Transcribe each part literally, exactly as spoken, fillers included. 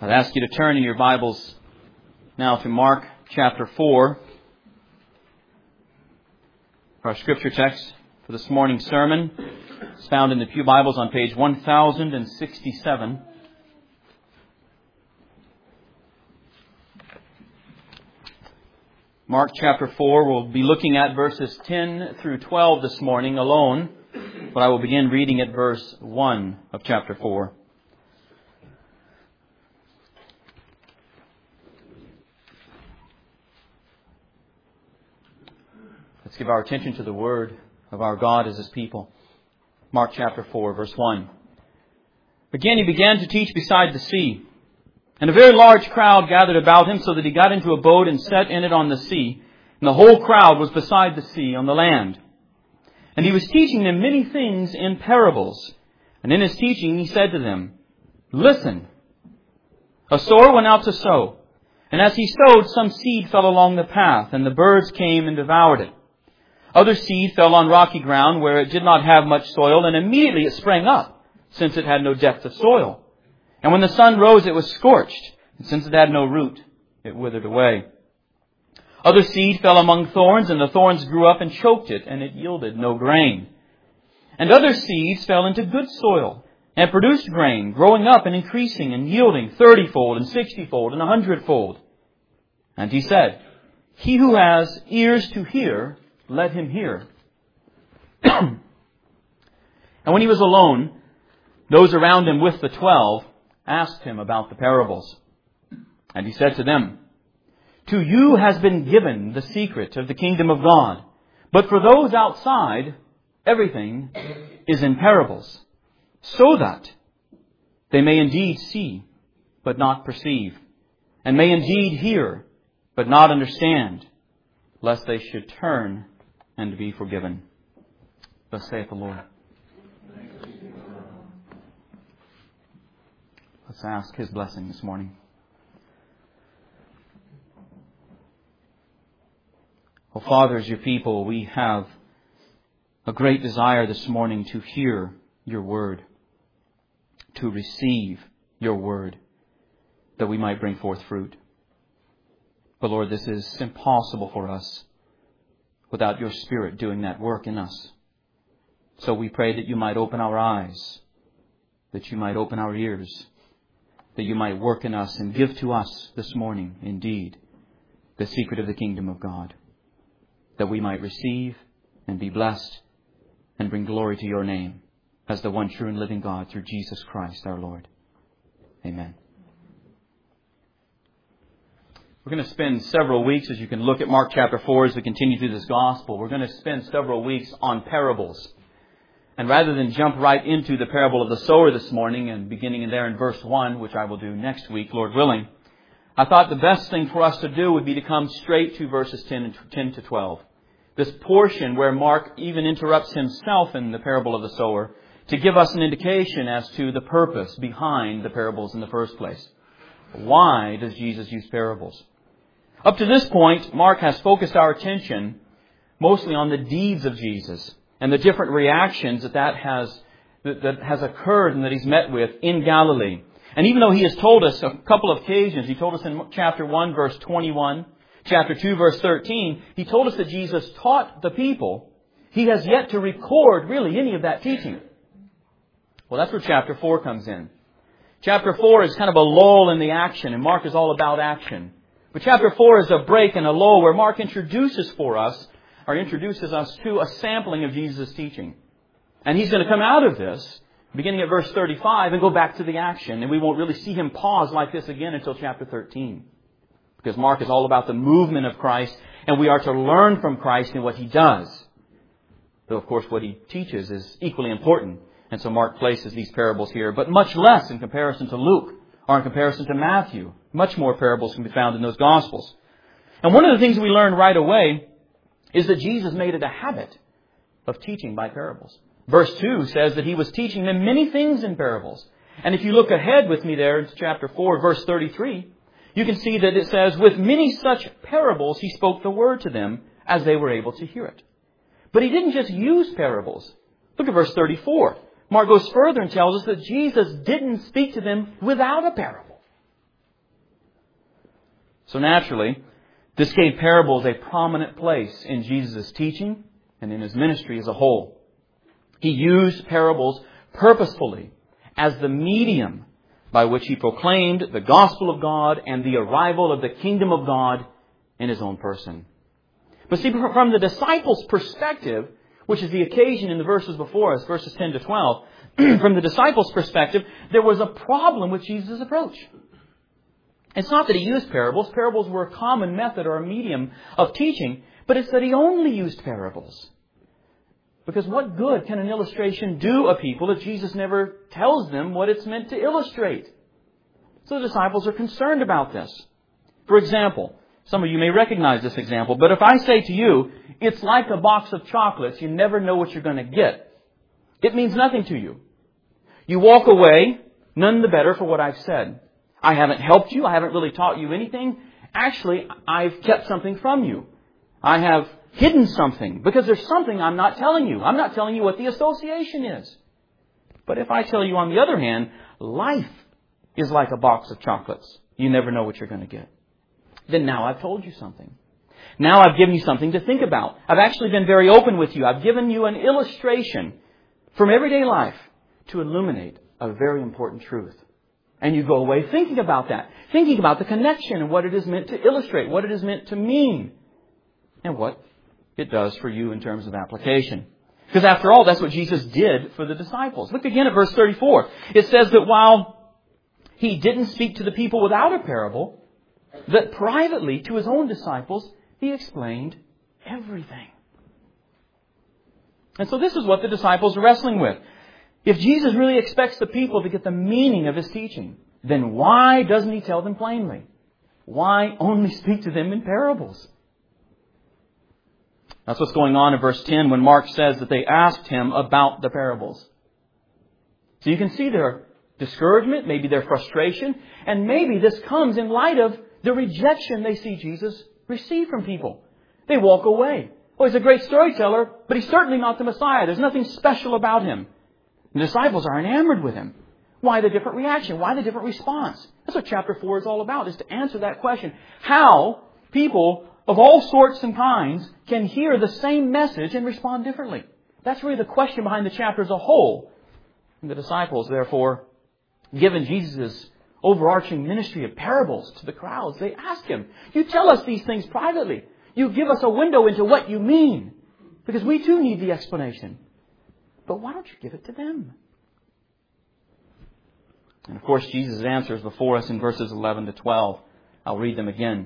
I'd ask you to turn in your Bibles now to Mark chapter four. Our scripture text for this morning's sermon is found in the Pew Bibles on page one thousand sixty-seven. Mark chapter four, we'll be looking at verses ten through twelve this morning alone, but I will begin reading at verse one of chapter four. Let's give our attention to the word of our God as His people. Mark chapter four, verse one. Again, He began to teach beside the sea, and a very large crowd gathered about Him, so that He got into a boat and sat in it on the sea, and the whole crowd was beside the sea on the land. And He was teaching them many things in parables. And in His teaching He said to them, "Listen, a sower went out to sow, and as he sowed, some seed fell along the path, and the birds came and devoured it. Other seed fell on rocky ground where it did not have much soil, and immediately it sprang up, since it had no depth of soil. And when the sun rose, it was scorched, and since it had no root, it withered away. Other seed fell among thorns, and the thorns grew up and choked it, and it yielded no grain. And other seeds fell into good soil, and produced grain, growing up and increasing, and yielding thirtyfold, and sixtyfold, and a hundredfold." And He said, "He who has ears to hear, let him hear." And when He was alone, those around Him with the twelve asked Him about the parables. And He said to them, "To you has been given the secret of the kingdom of God. But for those outside, everything is in parables, so that they may indeed see, but not perceive, and may indeed hear, but not understand, lest they should turn and be forgiven." Thus saith the Lord. Let's ask His blessing this morning. Oh, Father, as Your people, we have a great desire this morning to hear Your word, to receive Your word, that we might bring forth fruit. But Lord, this is impossible for us without Your Spirit doing that work in us. So we pray that You might open our eyes, that You might open our ears, that You might work in us and give to us this morning, indeed, the secret of the kingdom of God, that we might receive and be blessed and bring glory to Your name as the one true and living God through Jesus Christ our Lord. Amen. We're going to spend several weeks, as you can look at Mark chapter four as we continue through this gospel, we're going to spend several weeks on parables. And rather than jump right into the parable of the sower this morning and beginning in there in verse one, which I will do next week, Lord willing, I thought the best thing for us to do would be to come straight to verses ten to twelve. This portion where Mark even interrupts himself in the parable of the sower to give us an indication as to the purpose behind the parables in the first place. Why does Jesus use parables? Up to this point, Mark has focused our attention mostly on the deeds of Jesus and the different reactions that that has, that, that has occurred and that He's met with in Galilee. And even though He has told us a couple of occasions, He told us in chapter one, verse twenty-one, chapter two, verse thirteen, He told us that Jesus taught the people, He has yet to record really any of that teaching. Well, that's where chapter four comes in. Chapter four is kind of a lull in the action, and Mark is all about action. But chapter four is a break and a lull where Mark introduces for us, or introduces us to a sampling of Jesus' teaching. And he's going to come out of this, beginning at verse thirty-five, and go back to the action. And we won't really see Him pause like this again until chapter thirteen. Because Mark is all about the movement of Christ, and we are to learn from Christ in what He does. Though, of course, what He teaches is equally important. And so Mark places these parables here, but much less in comparison to Luke or in comparison to Matthew. Much more parables can be found in those Gospels. And one of the things we learn right away is that Jesus made it a habit of teaching by parables. Verse two says that He was teaching them many things in parables. And if you look ahead with me there into chapter four, verse thirty-three, you can see that it says, "With many such parables He spoke the word to them as they were able to hear it." But He didn't just use parables. Look at verse thirty-four. Mark goes further and tells us that Jesus didn't speak to them without a parable. So naturally, this gave parables a prominent place in Jesus' teaching and in His ministry as a whole. He used parables purposefully as the medium by which He proclaimed the gospel of God and the arrival of the kingdom of God in His own person. But see, from the disciples' perspective, which is the occasion in the verses before us, verses ten to twelve, from the disciples' perspective, there was a problem with Jesus' approach. It's not that He used parables. Parables were a common method or a medium of teaching, but it's that He only used parables. Because what good can an illustration do a people if Jesus never tells them what it's meant to illustrate? So the disciples are concerned about this. For example, some of you may recognize this example, but if I say to you, it's like a box of chocolates, you never know what you're going to get. It means nothing to you. You walk away, none the better for what I've said. I haven't helped you. I haven't really taught you anything. Actually, I've kept something from you. I have hidden something because there's something I'm not telling you. I'm not telling you what the association is. But if I tell you, on the other hand, life is like a box of chocolates. You never know what you're going to get. Then now I've told you something. Now I've given you something to think about. I've actually been very open with you. I've given you an illustration from everyday life to illuminate a very important truth. And you go away thinking about that. Thinking about the connection and what it is meant to illustrate, what it is meant to mean, and what it does for you in terms of application. Because after all, that's what Jesus did for the disciples. Look again at verse thirty-four. It says that while He didn't speak to the people without a parable, that privately to His own disciples, He explained everything. And so this is what the disciples are wrestling with. If Jesus really expects the people to get the meaning of His teaching, then why doesn't He tell them plainly? Why only speak to them in parables? That's what's going on in verse ten when Mark says that they asked Him about the parables. So you can see their discouragement, maybe their frustration, and maybe this comes in light of the rejection they see Jesus receive from people. They walk away. Oh, He's a great storyteller, but He's certainly not the Messiah. There's nothing special about Him. The disciples are enamored with Him. Why the different reaction? Why the different response? That's what chapter four is all about, is to answer that question. How people of all sorts and kinds can hear the same message and respond differently. That's really the question behind the chapter as a whole. And the disciples, therefore, given Jesus' overarching ministry of parables to the crowds, they ask Him, you tell us these things privately. You give us a window into what you mean. Because we too need the explanation. But why don't you give it to them? And of course, Jesus' answer is before us in verses eleven to twelve. I'll read them again.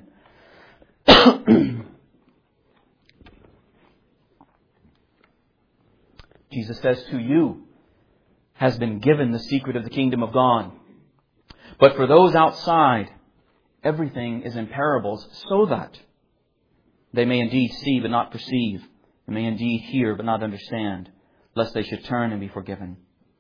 Jesus says, to you has been given the secret of the kingdom of God. But for those outside, everything is in parables, so that they may indeed see but not perceive, and may indeed hear but not understand, lest they should turn and be forgiven.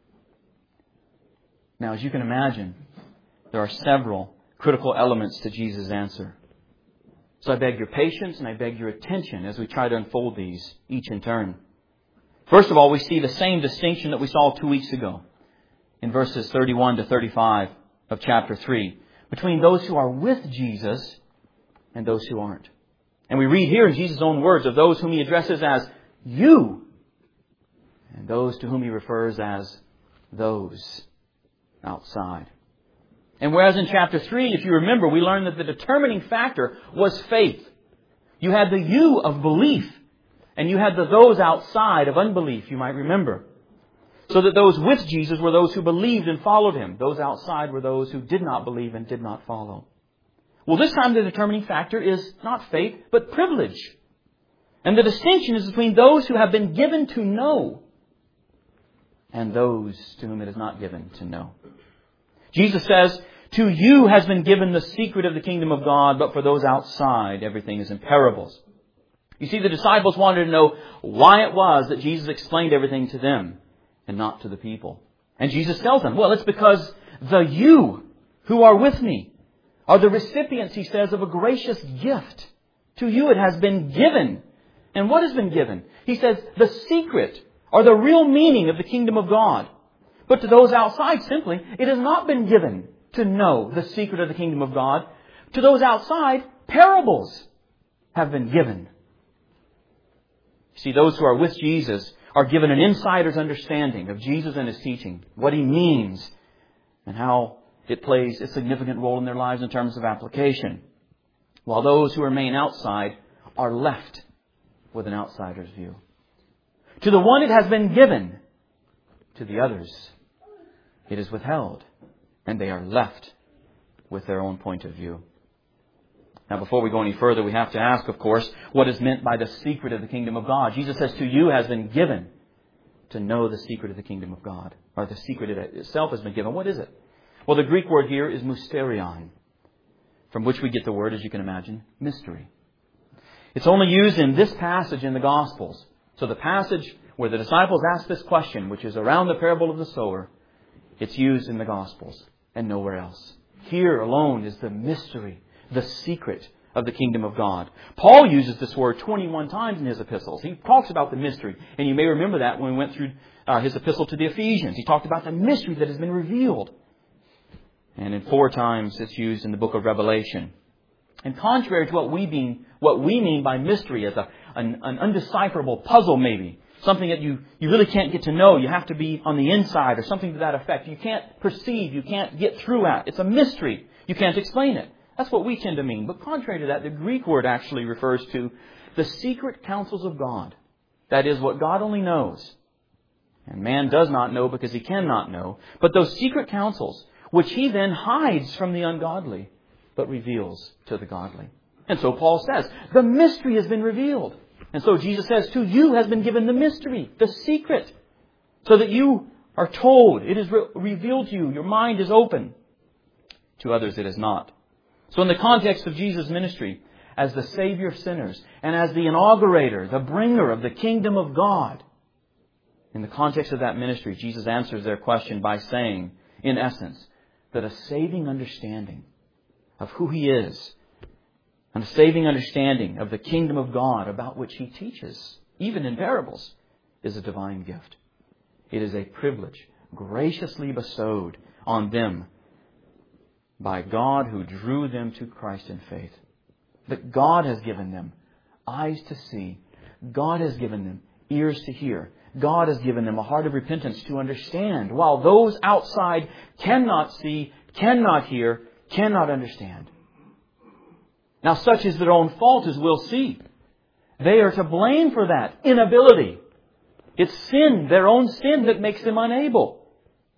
Now, as you can imagine, there are several critical elements to Jesus' answer. So I beg your patience and I beg your attention as we try to unfold these each in turn. First of all, we see the same distinction that we saw two weeks ago in verses thirty-one to thirty-five of chapter three, between those who are with Jesus and those who aren't. And we read here in Jesus' own words of those whom He addresses as you, and those to whom He refers as those outside. And whereas in chapter three, if you remember, we learned that the determining factor was faith. You had the you of belief, and you had the those outside of unbelief, you might remember. So that those with Jesus were those who believed and followed Him. Those outside were those who did not believe and did not follow. Well, this time the determining factor is not faith, but privilege. And the distinction is between those who have been given to know and those to whom it is not given to know. Jesus says, to you has been given the secret of the kingdom of God, but for those outside, everything is in parables. You see, the disciples wanted to know why it was that Jesus explained everything to them and not to the people. And Jesus tells them, well, it's because the you who are with me are the recipients, He says, of a gracious gift. To you it has been given. And what has been given? He says, the secret or the real meaning of the kingdom of God. But to those outside, simply, it has not been given to know the secret of the kingdom of God. To those outside, parables have been given. You see, those who are with Jesus are given an insider's understanding of Jesus and His teaching, what He means, and how it plays a significant role in their lives in terms of application. While those who remain outside are left with an outsider's view. To the one it has been given. To the others it is withheld. And they are left with their own point of view. Now, before we go any further, we have to ask, of course, what is meant by the secret of the kingdom of God. Jesus says, to you has been given to know the secret of the kingdom of God. Or the secret itself has been given. What is it? Well, the Greek word here is mysterion, from which we get the word, as you can imagine, mystery. It's only used in this passage in the Gospels. So the passage where the disciples ask this question, which is around the parable of the sower, it's used in the Gospels and nowhere else. Here alone is the mystery, the secret of the kingdom of God. Paul uses this word twenty-one times in his epistles. He talks about the mystery. And you may remember that when we went through uh, his epistle to the Ephesians. He talked about the mystery that has been revealed. And in four times it's used in the book of Revelation. And contrary to what we mean, what we mean by mystery as a, an, an undecipherable puzzle maybe, something that you, you really can't get to know, you have to be on the inside or something to that effect. You can't perceive, you can't get through at. It's a mystery. You can't explain it. That's what we tend to mean. But contrary to that, the Greek word actually refers to the secret counsels of God. That is what God only knows. And man does not know because he cannot know. But those secret counsels, which He then hides from the ungodly, but reveals to the godly. And so Paul says, the mystery has been revealed. And so Jesus says, to you has been given the mystery, the secret, so that you are told, it is re- revealed to you, your mind is open. To others it is not. So in the context of Jesus' ministry, as the Savior of sinners, and as the inaugurator, the bringer of the kingdom of God, in the context of that ministry, Jesus answers their question by saying, in essence, that a saving understanding of who He is, and a saving understanding of the kingdom of God about which He teaches, even in parables, is a divine gift. It is a privilege graciously bestowed on them by God who drew them to Christ in faith. That God has given them eyes to see. God has given them ears to hear. God has given them a heart of repentance to understand, while those outside cannot see, cannot hear, cannot understand. Now, such is their own fault, as we'll see. They are to blame for that inability. It's sin, their own sin, that makes them unable.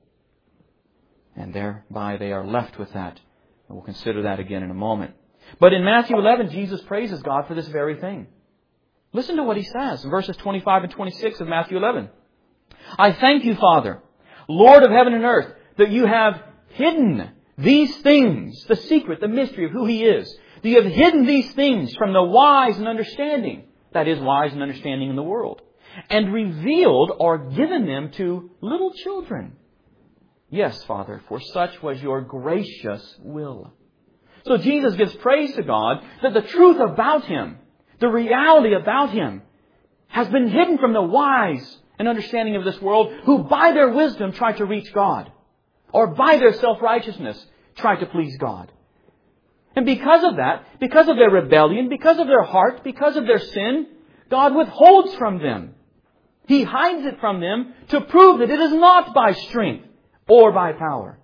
And thereby they are left with that. And we'll consider that again in a moment. But in Matthew eleven, Jesus praises God for this very thing. Listen to what He says in verses twenty-five and twenty-six of Matthew eleven. I thank you, Father, Lord of heaven and earth, that you have hidden these things, the secret, the mystery of who He is. That you have hidden these things from the wise and understanding, that is, wise and understanding in the world, and revealed or given them to little children. Yes, Father, for such was your gracious will. So Jesus gives praise to God that the truth about Him, the reality about Him, has been hidden from the wise and understanding of this world, who by their wisdom try to reach God, or by their self-righteousness try to please God. And because of that, because of their rebellion, because of their heart, because of their sin, God withholds from them. He hides it from them to prove that it is not by strength or by power,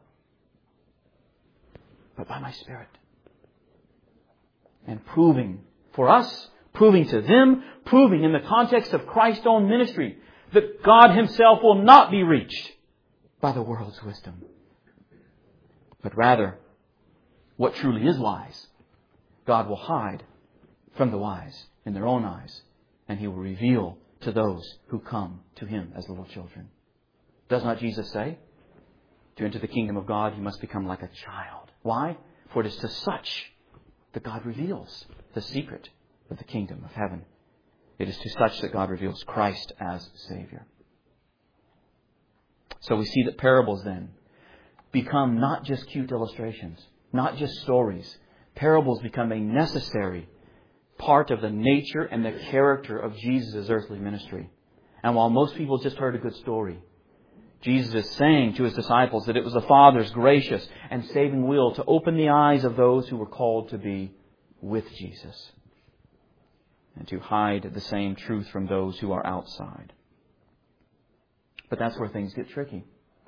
but by my Spirit. And proving for us, proving to them, proving in the context of Christ's own ministry, that God Himself will not be reached by the world's wisdom, but rather what truly is wise, God will hide from the wise in their own eyes, and He will reveal to those who come to Him as little children. Does not Jesus say, to enter the kingdom of God, you must become like a child. Why? For it is to such that God reveals the secret of the kingdom of heaven. It is to such that God reveals Christ as Savior. So we see that parables then become not just cute illustrations, not just stories. Parables become a necessary part of the nature and the character of Jesus' earthly ministry. And while most people just heard a good story, Jesus is saying to His disciples that it was the Father's gracious and saving will to open the eyes of those who were called to be with Jesus, and to hide the same truth from those who are outside. But that's where things get tricky.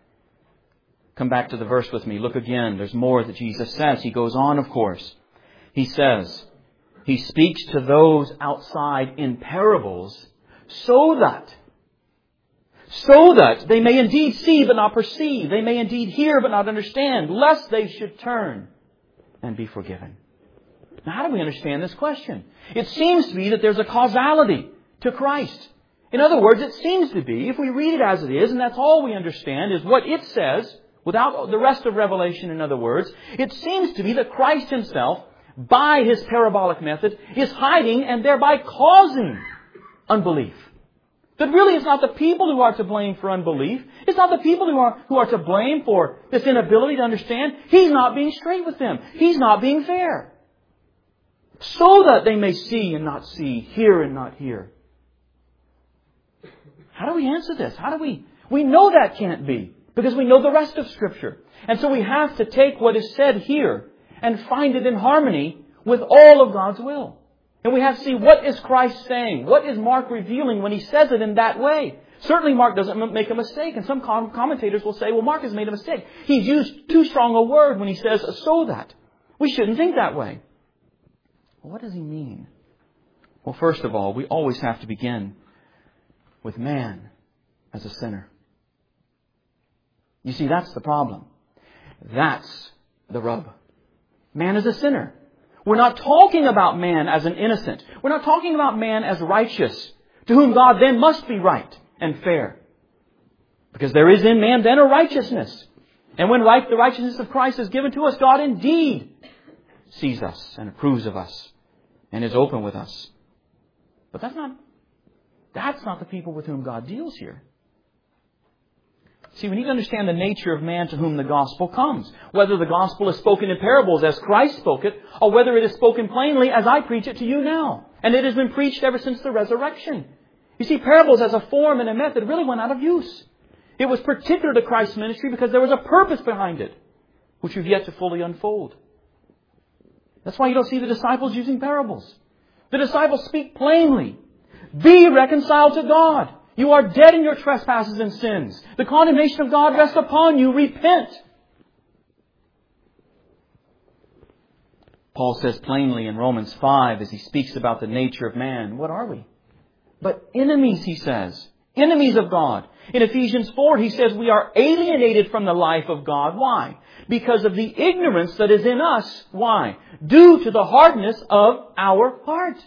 Come back to the verse with me. Look again. There's more that Jesus says. He goes on, of course. He says, He speaks to those outside in parables so that, so that they may indeed see but not perceive. They may indeed hear but not understand, lest they should turn and be forgiven. Now, how do we understand this question? It seems to be that there's a causality to Christ. In other words, it seems to be, if we read it as it is, and that's all we understand, is what it says, without the rest of Revelation, in other words, it seems to be that Christ Himself, by His parabolic method, is hiding and thereby causing unbelief. That really it's not the people who are to blame for unbelief. It's not the people who are, who are to blame for this inability to understand. He's not being straight with them. He's not being fair. So that they may see and not see, hear and not hear. How do we answer this? How do we... We know that can't be, because we know the rest of Scripture. And so we have to take what is said here and find it in harmony with all of God's will. And we have to see, what is Christ saying? What is Mark revealing when he says it in that way? Certainly Mark doesn't make a mistake. And some commentators will say, well, Mark has made a mistake. He's used too strong a word when he says, so that. We shouldn't think that way. Well, what does he mean? Well, first of all, we always have to begin with man as a sinner. You see, that's the problem. That's the rub. Man is a sinner. We're not talking about man as an innocent. We're not talking about man as righteous, to whom God then must be right and fair. Because there is in man then a righteousness. And when right, the righteousness of Christ is given to us, God indeed sees us and approves of us and is open with us. But that's not, that's not the people with whom God deals here. See, we need to understand the nature of man to whom the gospel comes. Whether the gospel is spoken in parables as Christ spoke it, or whether it is spoken plainly as I preach it to you now. And it has been preached ever since the resurrection. You see, parables as a form and a method really went out of use. It was particular to Christ's ministry because there was a purpose behind it, which we've yet to fully unfold. That's why you don't see the disciples using parables. The disciples speak plainly. Be reconciled to God. You are dead in your trespasses and sins. The condemnation of God rests upon you. Repent. Paul says plainly in Romans five, as he speaks about the nature of man, what are we? But enemies, he says. Enemies of God. In Ephesians four, he says we are alienated from the life of God. Why? Because of the ignorance that is in us. Why? Due to the hardness of our heart.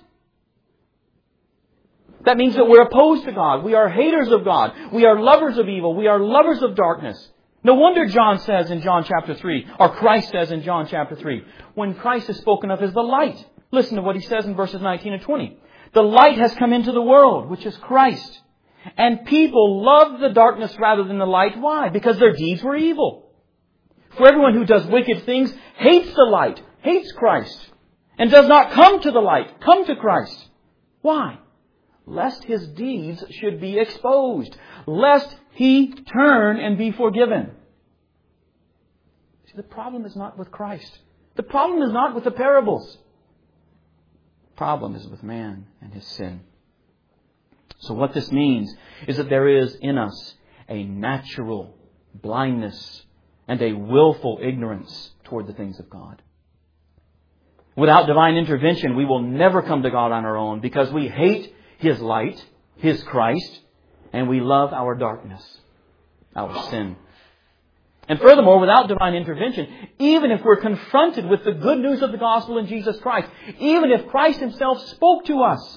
That means that we're opposed to God. We are haters of God. We are lovers of evil. We are lovers of darkness. No wonder John says in John chapter three, or Christ says in John chapter three, when Christ is spoken of as the light. Listen to what he says in verses nineteen and twenty. The light has come into the world, which is Christ. And people love the darkness rather than the light. Why? Because their deeds were evil. For everyone who does wicked things hates the light, hates Christ, and does not come to the light, come to Christ. Why? Lest his deeds should be exposed. Lest he turn and be forgiven. See, the problem is not with Christ. The problem is not with the parables. The problem is with man and his sin. So what this means is that there is in us a natural blindness and a willful ignorance toward the things of God. Without divine intervention, we will never come to God on our own because we hate His light, His Christ, and we love our darkness, our sin. And furthermore, without divine intervention, even if we're confronted with the good news of the gospel in Jesus Christ, even if Christ Himself spoke to us,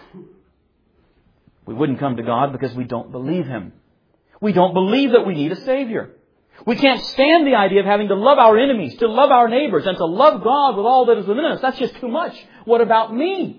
we wouldn't come to God because we don't believe Him. We don't believe that we need a Savior. We can't stand the idea of having to love our enemies, to love our neighbors, and to love God with all that is within us. That's just too much. What about me?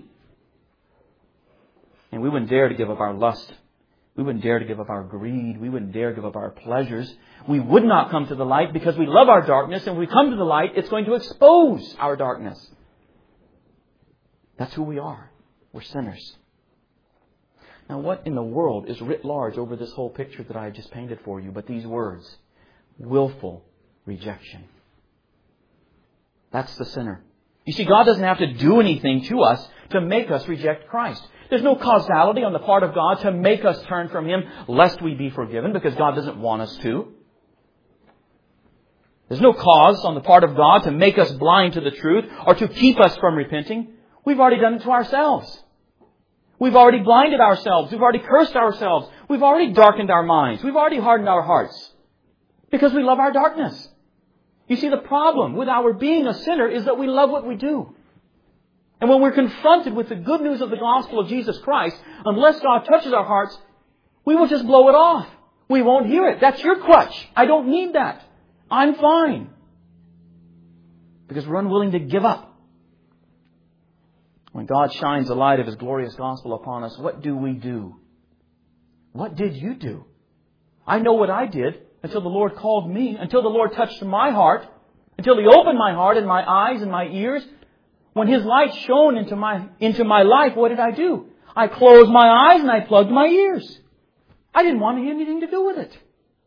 And we wouldn't dare to give up our lust. We wouldn't dare to give up our greed. We wouldn't dare give up our pleasures. We would not come to the light because we love our darkness. And when we come to the light, it's going to expose our darkness. That's who we are. We're sinners. Now, what in the world is writ large over this whole picture that I have just painted for you but these words? Willful rejection. That's the sinner. You see, God doesn't have to do anything to us to make us reject Christ. There's no causality on the part of God to make us turn from Him lest we be forgiven, because God doesn't want us to. There's no cause on the part of God to make us blind to the truth or to keep us from repenting. We've already done it to ourselves. We've already blinded ourselves. We've already cursed ourselves. We've already darkened our minds. We've already hardened our hearts because we love our darkness. You see, the problem with our being a sinner is that we love what we do. And when we're confronted with the good news of the gospel of Jesus Christ, unless God touches our hearts, we will just blow it off. We won't hear it. That's your crutch. I don't need that. I'm fine. Because we're unwilling to give up. When God shines the light of His glorious gospel upon us, what do we do? What did you do? I know what I did until the Lord called me, until the Lord touched my heart, until He opened my heart and my eyes and my ears. When His light shone into my, into my life, what did I do? I closed my eyes and I plugged my ears. I didn't want anything to do with it.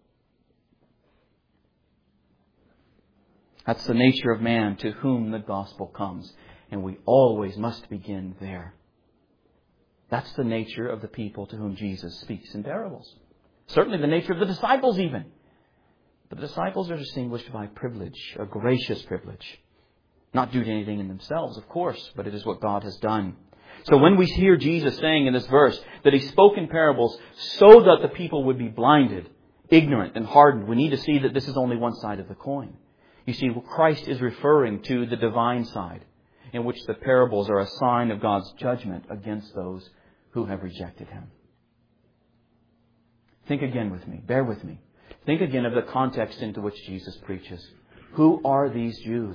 That's the nature of man to whom the gospel comes. And we always must begin there. That's the nature of the people to whom Jesus speaks in parables. Certainly the nature of the disciples even. The disciples are distinguished by privilege, a gracious privilege. Not due to anything in themselves, of course, but it is what God has done. So when we hear Jesus saying in this verse that He spoke in parables so that the people would be blinded, ignorant, and hardened, we need to see that this is only one side of the coin. You see, Christ is referring to the divine side, in which the parables are a sign of God's judgment against those who have rejected Him. Think again with me. Bear with me. Think again of the context into which Jesus preaches. Who are these Jews?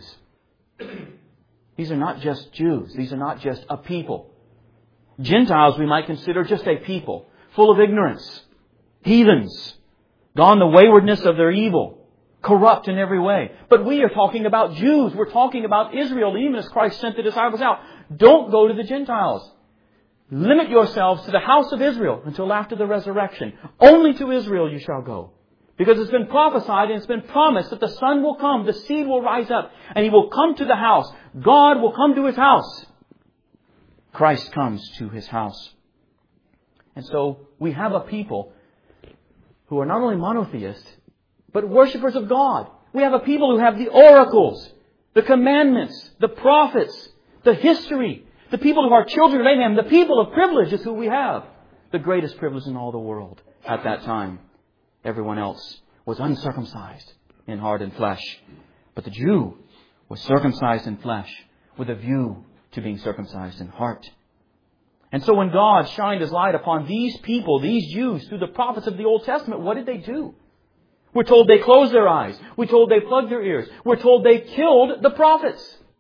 These are not just Jews. These are not just a people. Gentiles we might consider just a people, full of ignorance, heathens, gone the waywardness of their evil, corrupt in every way. But we are talking about Jews. We're talking about Israel, even as Christ sent the disciples out. Don't go to the Gentiles. Limit yourselves to the house of Israel until after the resurrection. Only to Israel you shall go. Because it's been prophesied and it's been promised that the Son will come, the seed will rise up, and He will come to the house. God will come to His house. Christ comes to His house. And so we have a people who are not only monotheists, but worshippers of God. We have a people who have the oracles, the commandments, the prophets, the history. The people who are children of Abraham, the people of privilege is who we have. The greatest privilege in all the world at that time. Everyone else was uncircumcised in heart and flesh. But the Jew was circumcised in flesh with a view to being circumcised in heart. And so when God shined His light upon these people, these Jews, through the prophets of the Old Testament, what did they do? We're told they closed their eyes. We're told they plugged their ears. We're told they killed the prophets.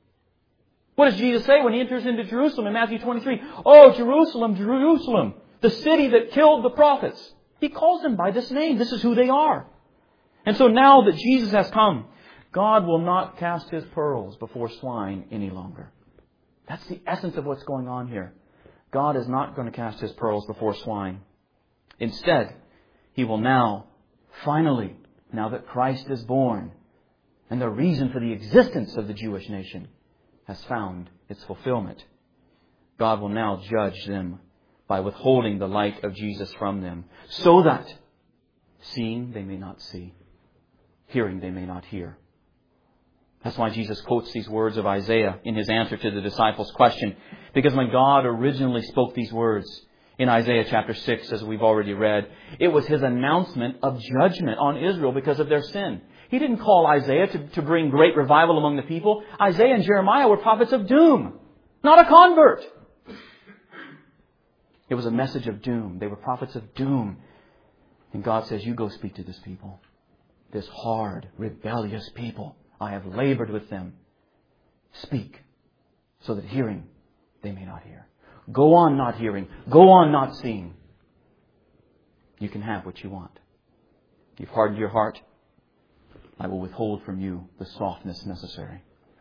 What does Jesus say when He enters into Jerusalem in Matthew twenty-three? Oh, Jerusalem, Jerusalem, the city that killed the prophets. He calls them by this name. This is who they are. And so now that Jesus has come, God will not cast His pearls before swine any longer. That's the essence of what's going on here. God is not going to cast His pearls before swine. Instead, He will now, finally, now that Christ is born, and the reason for the existence of the Jewish nation has found its fulfillment, God will now judge them by withholding the light of Jesus from them, so that seeing they may not see, hearing they may not hear. That's why Jesus quotes these words of Isaiah in His answer to the disciples' question. Because when God originally spoke these words in Isaiah chapter six, as we've already read, it was His announcement of judgment on Israel because of their sin. He didn't call Isaiah to, to bring great revival among the people. Isaiah and Jeremiah were prophets of doom, not a convert. It was a message of doom. They were prophets of doom. And God says, you go speak to this people. This hard, rebellious people. I have labored with them. Speak, so that hearing they may not hear. Go on not hearing. Go on not seeing. You can have what you want. You've hardened your heart. I will withhold from you the softness necessary.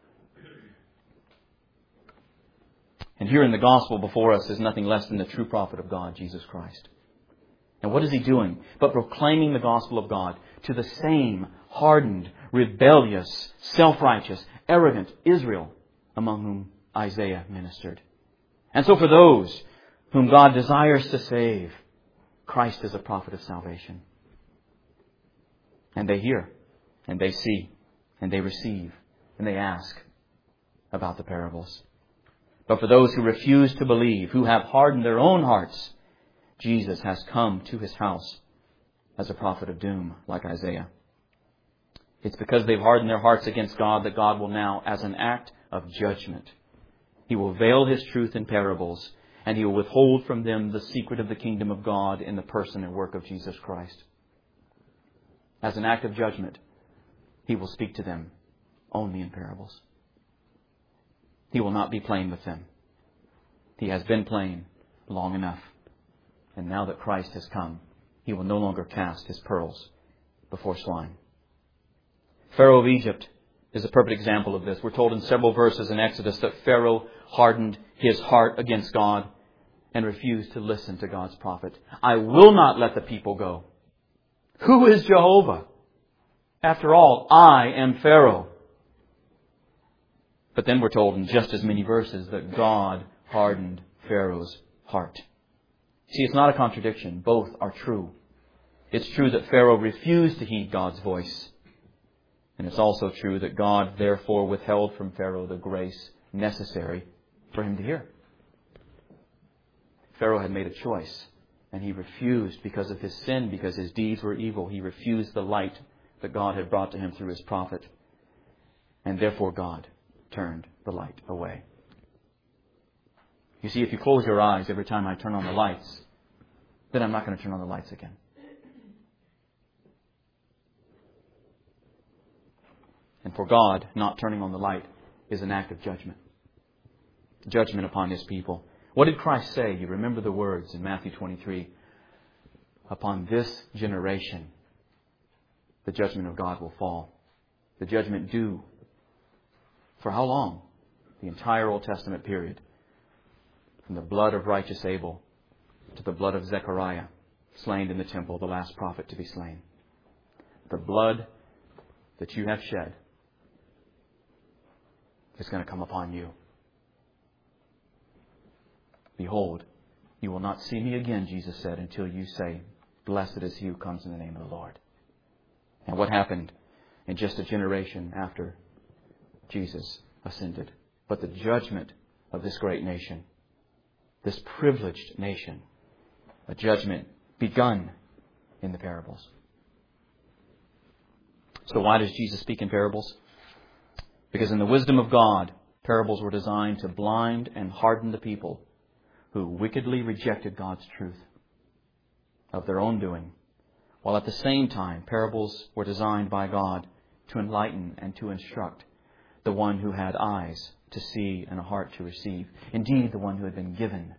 And here in the gospel before us is nothing less than the true prophet of God, Jesus Christ. And what is He doing but proclaiming the gospel of God to the same hardened, rebellious, self-righteous, arrogant Israel among whom Isaiah ministered. And so for those whom God desires to save, Christ is a prophet of salvation. And they hear, and they see, and they receive, and they ask about the parables. But for those who refuse to believe, who have hardened their own hearts, Jesus has come to His house as a prophet of doom, like Isaiah. It's because they've hardened their hearts against God that God will now, as an act of judgment, He will veil His truth in parables, and He will withhold from them the secret of the kingdom of God in the person and work of Jesus Christ. As an act of judgment, He will speak to them only in parables. He will not be plain with them. He has been plain long enough. And now that Christ has come, He will no longer cast His pearls before swine. Pharaoh of Egypt is a perfect example of this. We're told in several verses in Exodus that Pharaoh hardened his heart against God and refused to listen to God's prophet. I will not let the people go. Who is Jehovah? After all, I am Pharaoh. But then we're told in just as many verses that God hardened Pharaoh's heart. See, it's not a contradiction. Both are true. It's true that Pharaoh refused to heed God's voice. And it's also true that God therefore withheld from Pharaoh the grace necessary for him to hear. Pharaoh had made a choice, and he refused because of his sin, because his deeds were evil. He refused the light that God had brought to him through His prophet. And therefore God turned the light away. You see, if you close your eyes every time I turn on the lights, then I'm not going to turn on the lights again. And for God, not turning on the light is an act of judgment. Judgment upon His people. What did Christ say? You remember the words in Matthew twenty-three. Upon this generation, the judgment of God will fall. The judgment due. For how long? The entire Old Testament period. From the blood of righteous Abel to the blood of Zechariah, slain in the temple, the last prophet to be slain. The blood that you have shed is going to come upon you. Behold, you will not see me again, Jesus said, until you say, blessed is He who comes in the name of the Lord. And what happened in just a generation after Jesus ascended? But the judgment of this great nation, this privileged nation, a judgment begun in the parables. So why does Jesus speak in parables? Because in the wisdom of God, parables were designed to blind and harden the people who wickedly rejected God's truth of their own doing, while at the same time parables were designed by God to enlighten and to instruct the one who had eyes to see and a heart to receive. Indeed, the one who had been given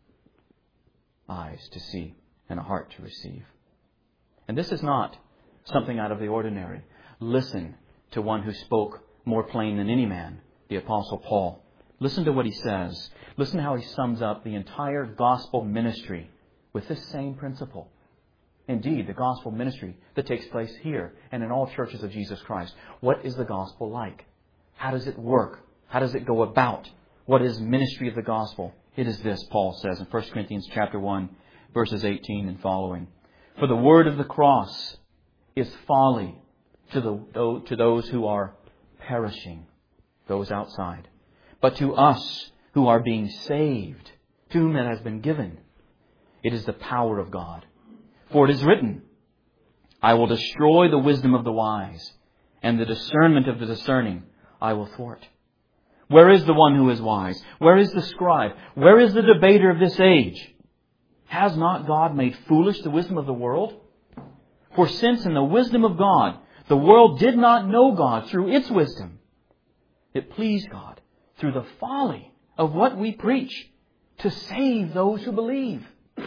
eyes to see and a heart to receive. And this is not something out of the ordinary. Listen to one who spoke more plain than any man, the Apostle Paul. Listen to what he says. Listen how he sums up the entire gospel ministry with this same principle. Indeed, the gospel ministry that takes place here and in all churches of Jesus Christ. What is the gospel like? How does it work? How does it go about? What is ministry of the gospel? It is this, Paul says in First Corinthians chapter one, verses eighteen and following. For the word of the cross is folly to the to those who are perishing, those outside. But to us who are being saved, to whom it has been given, it is the power of God. For it is written, I will destroy the wisdom of the wise, and the discernment of the discerning I will thwart. Where is the one who is wise? Where is the scribe? Where is the debater of this age? Has not God made foolish the wisdom of the world? For since in the wisdom of God, the world did not know God through its wisdom, it pleased God through the folly of what we preach to save those who believe.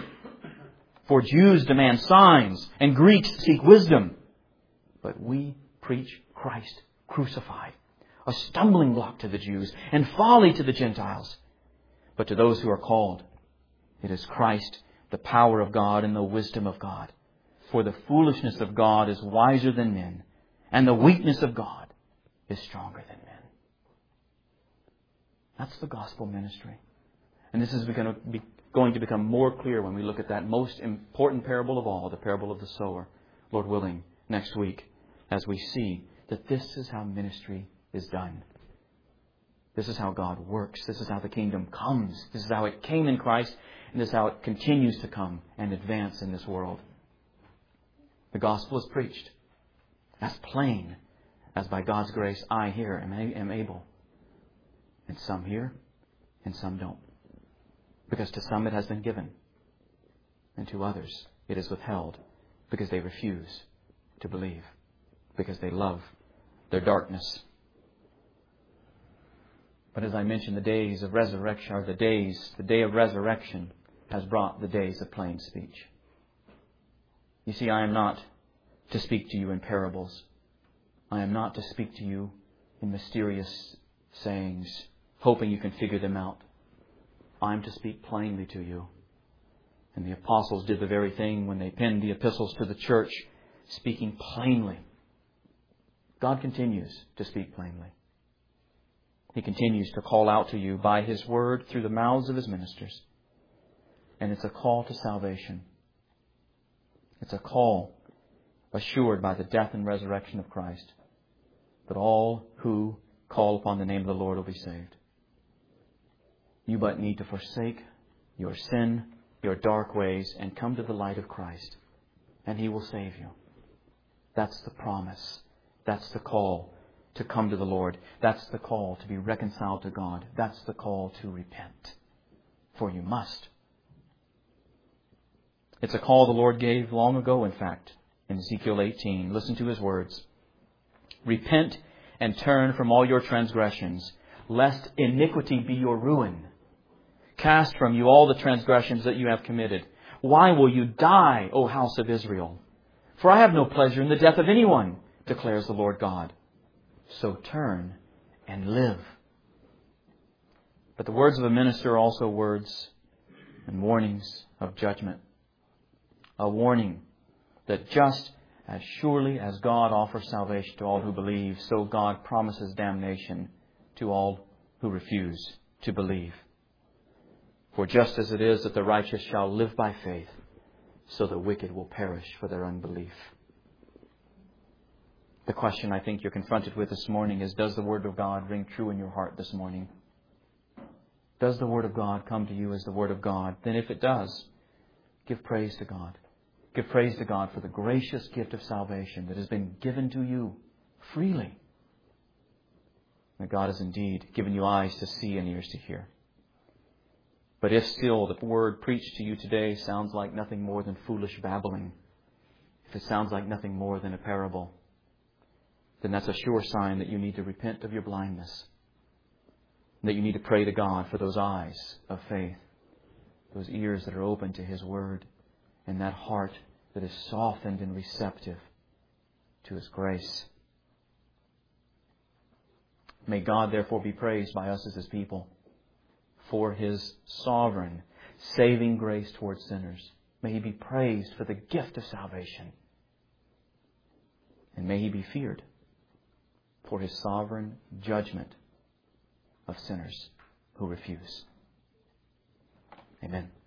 For Jews demand signs and Greeks seek wisdom. But we preach Christ crucified, a stumbling block to the Jews and folly to the Gentiles. But to those who are called, it is Christ, the power of God and the wisdom of God. For the foolishness of God is wiser than men, and the weakness of God is stronger than men. That's the gospel ministry. And this is going to be going to become more clear when we look at that most important parable of all, the parable of the sower, Lord willing, next week, as we see that this is how ministry is done. This is how God works. This is how the kingdom comes. This is how it came in Christ, and this is how it continues to come and advance in this world. The gospel is preached as plain as by God's grace I here am, am able. And some hear, and some don't. Because to some it has been given, and to others it is withheld, because they refuse to believe, because they love their darkness. But as I mentioned, the days of resurrection, or the days, the day of resurrection has brought the days of plain speech. You see, I am not to speak to you in parables. I am not to speak to you in mysterious sayings, hoping you can figure them out. I am to speak plainly to you. And the apostles did the very thing when they penned the epistles to the church, speaking plainly. God continues to speak plainly. He continues to call out to you by His word through the mouths of His ministers. And it's a call to salvation. It's a call assured by the death and resurrection of Christ that all who call upon the name of the Lord will be saved. You but need to forsake your sin, your dark ways, and come to the light of Christ. And He will save you. That's the promise. That's the call to come to the Lord. That's the call to be reconciled to God. That's the call to repent. For you must. It's a call the Lord gave long ago, in fact, in Ezekiel eighteen. Listen to His words. Repent and turn from all your transgressions, lest iniquity be your ruin. Cast from you all the transgressions that you have committed. Why will you die, O house of Israel? For I have no pleasure in the death of anyone, declares the Lord God. So turn and live. But the words of a minister are also words and warnings of judgment. A warning that just as surely as God offers salvation to all who believe, so God promises damnation to all who refuse to believe. For just as it is that the righteous shall live by faith, so the wicked will perish for their unbelief. The question I think you're confronted with this morning is, does the Word of God ring true in your heart this morning? Does the Word of God come to you as the Word of God? Then if it does, give praise to God. Give praise to God for the gracious gift of salvation that has been given to you freely. That God has indeed given you eyes to see and ears to hear. But if still the word preached to you today sounds like nothing more than foolish babbling, if it sounds like nothing more than a parable, then that's a sure sign that you need to repent of your blindness. That you need to pray to God for those eyes of faith, those ears that are open to His word, and that heart that is softened and receptive to His grace. May God therefore be praised by us as His people for His sovereign, saving grace towards sinners. May He be praised for the gift of salvation. And may He be feared for His sovereign judgment of sinners who refuse. Amen.